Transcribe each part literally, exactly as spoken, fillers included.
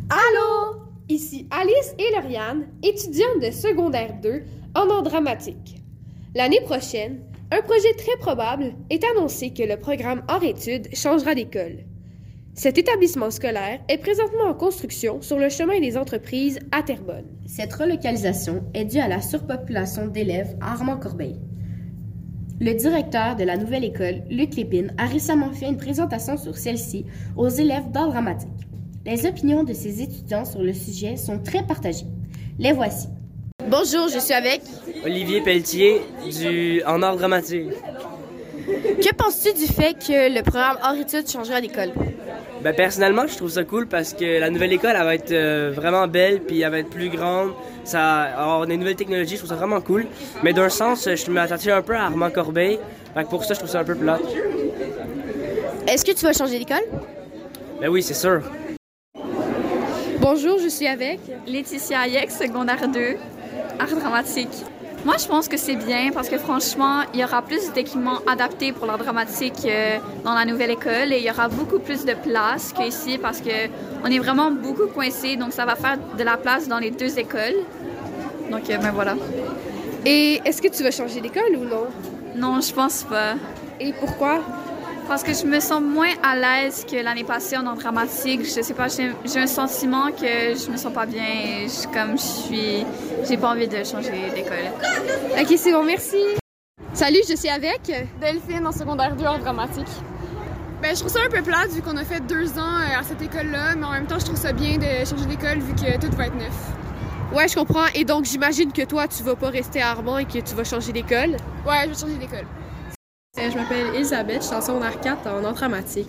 Allô! Ici Alice et Lauriane, étudiantes de secondaire deux en art dramatique. L'année prochaine, un projet très probable est annoncé que le programme Art-Études changera d'école. Cet établissement scolaire est présentement en construction sur le chemin des entreprises à Terrebonne. Cette relocalisation est due à la surpopulation d'élèves à Armand-Corbeil. Le directeur de la nouvelle école, Luc Lépine, a récemment fait une présentation sur celle-ci aux élèves d'art dramatique. Les opinions de ses étudiants sur le sujet sont très partagées. Les voici. Bonjour, je suis avec Olivier Pelletier du en art dramatique. Que penses-tu du fait que le programme Art-Études changera d'école? Ben, personnellement, je trouve ça cool parce que la nouvelle école, elle va être euh, vraiment belle, puis elle va être plus grande. Ça va avoir des nouvelles technologies, je trouve ça vraiment cool. Mais d'un sens, je m'attache un peu à Armand Corbeil. Fait que pour ça, je trouve ça un peu plate. Est-ce que tu vas changer d'école? Ben oui, c'est sûr. Bonjour, je suis avec Laetitia Hayek, secondaire deux, art dramatique. Moi, je pense que c'est bien parce que franchement, il y aura plus d'équipements adaptés pour l'art dramatique euh, dans la nouvelle école et il y aura beaucoup plus de place qu'ici parce qu'on est vraiment beaucoup coincés, donc ça va faire de la place dans les deux écoles. Donc, euh, ben voilà. Et est-ce que tu vas changer d'école ou non? Non, je pense pas. Et pourquoi? Parce que je me sens moins à l'aise que l'année passée en art dramatique. Je sais pas, j'ai, j'ai un sentiment que je me sens pas bien et je, comme je suis, j'ai pas envie de changer d'école. Ok, c'est bon, merci. Salut, je suis avec Delphine en secondaire deux art dramatique. Ben, je trouve ça un peu plate vu qu'on a fait deux ans à cette école-là, mais en même temps, je trouve ça bien de changer d'école vu que tout va être neuf. Ouais, je comprends. Et donc, j'imagine que toi, tu vas pas rester à Armand et que tu vas changer d'école? Ouais, je vais changer d'école. Je m'appelle Elisabeth, je suis en secondaire quatre en art dramatique.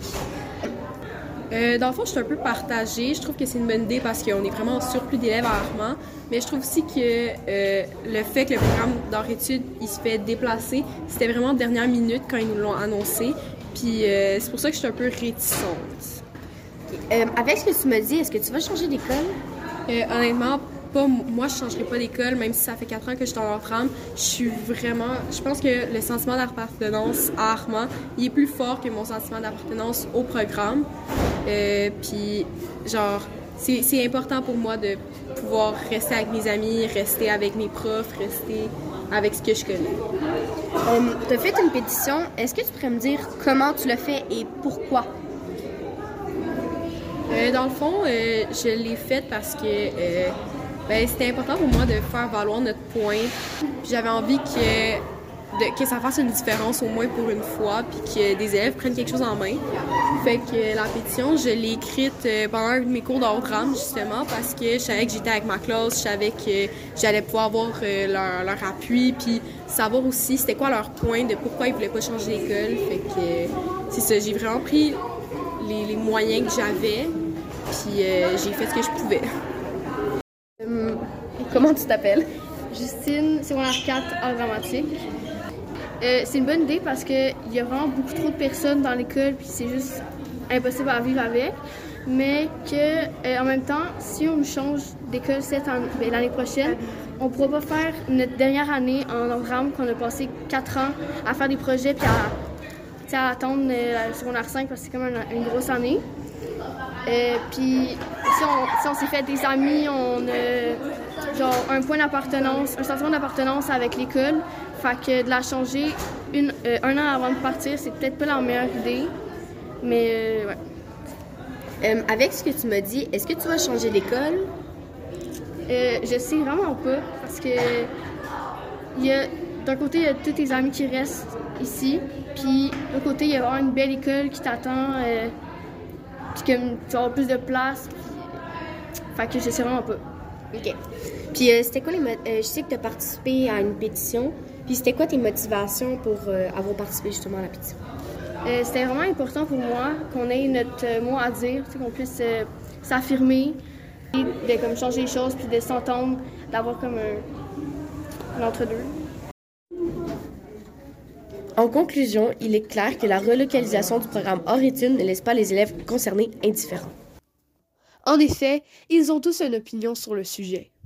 Euh, dans le fond, je suis un peu partagée. Je trouve que c'est une bonne idée parce qu'on est vraiment en surplus d'élèves à Armand. Mais je trouve aussi que euh, le fait que le programme d'art-études il se fait déplacer, c'était vraiment de dernière minute quand ils nous l'ont annoncé. Puis euh, c'est pour ça que je suis un peu réticente. Euh, avec ce que tu me dis, est-ce que tu vas changer d'école? Euh, honnêtement, pas, moi, je ne changerai pas d'école, même si ça fait quatre ans que je suis en art drame. Je suis vraiment... Je pense que le sentiment d'appartenance à Armand, il est plus fort que mon sentiment d'appartenance au programme. Euh, puis, genre, c'est, c'est important pour moi de pouvoir rester avec mes amis, rester avec mes profs, rester avec ce que je connais. Euh, tu as fait une pétition. Est-ce que tu pourrais me dire comment tu l'as fait et pourquoi? Euh, dans le fond, euh, je l'ai faite parce que... Euh, Ben, c'était important pour moi de faire valoir notre point. Puis j'avais envie que, de, que ça fasse une différence au moins pour une fois, puis que des élèves prennent quelque chose en main. Fait que la pétition, je l'ai écrite pendant un de mes cours d'art drame, justement, parce que je savais que j'étais avec ma classe, je savais que j'allais pouvoir avoir leur, leur appui, puis savoir aussi c'était quoi leur point de pourquoi ils voulaient pas changer d'école. Fait que c'est ça, j'ai vraiment pris les, les moyens que j'avais, puis euh, j'ai fait ce que je pouvais. Comment tu t'appelles? Justine, secondaire quatre, art dramatique. Euh, c'est une bonne idée parce qu'il y a vraiment beaucoup trop de personnes dans l'école puis c'est juste impossible à vivre avec. Mais que euh, en même temps, si on change d'école cette année, ben, l'année prochaine, on ne pourra pas faire notre dernière année en art drame qu'on a passé quatre ans à faire des projets puis à, à attendre euh, la secondaire cinq parce que c'est quand même une, une grosse année. Euh, puis si on, si on s'est fait des amis, on a genre un point d'appartenance, un sentiment d'appartenance avec l'école. Fait que de la changer une, euh, un an avant de partir, c'est peut-être pas la meilleure idée. Mais euh, ouais. Euh, avec ce que tu m'as dit, est-ce que tu vas changer d'école? Euh, je sais vraiment pas parce que il y a d'un côté il y a tous tes amis qui restent ici, puis de l'autre côté il y a vraiment une belle école qui t'attend. Euh, Puis que tu vas avoir plus de place. Puis... Fait que je sais vraiment pas. OK. Puis euh, c'était quoi les... Mo- euh, je sais que tu as participé à une pétition. Puis c'était quoi tes motivations pour euh, avoir participé justement à la pétition? Euh, c'était vraiment important pour moi qu'on ait notre euh, mot à dire, qu'on puisse euh, s'affirmer, et de comme, changer les choses, puis de s'entendre, d'avoir comme un, un entre-deux. En conclusion, il est clair que la relocalisation du programme Art-Études ne laisse pas les élèves concernés indifférents. En effet, ils ont tous une opinion sur le sujet.